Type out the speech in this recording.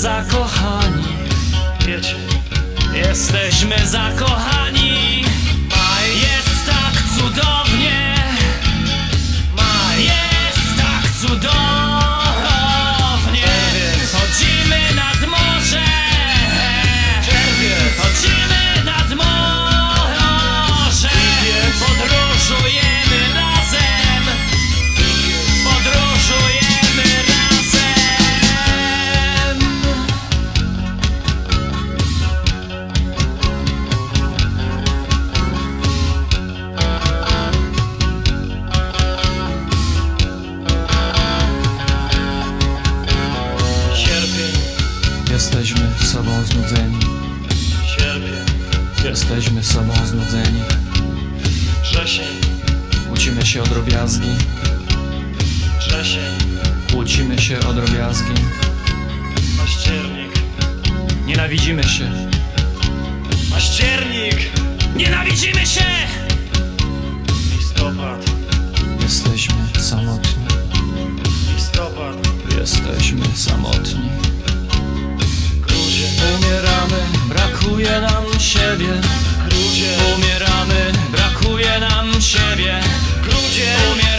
zakochani. Wiecie, Jesteśmy zakochani. maj, Jest tak cudownie. maj, Jest tak cudownie. Chodzimy nad morze. czerwiec, Chodzimy nad morze. Podróżujemy razem. Podróżujemy razem. sierpień, Jesteśmy sobą znudzeni. sierpień, Jesteśmy sobą znudzeni. wrzesień, Kłócimy się o drobiazgi. wrzesień, Kłócimy się o drobiazgi. październik, Nienawidzimy się. październik, Nienawidzimy się! listopad, Jesteśmy samotni. listopad, Jesteśmy samotni. grudzień, Umieramy, brakuje nam siebie. grudzień, Umieramy, brakuje nam siebie. grudzień,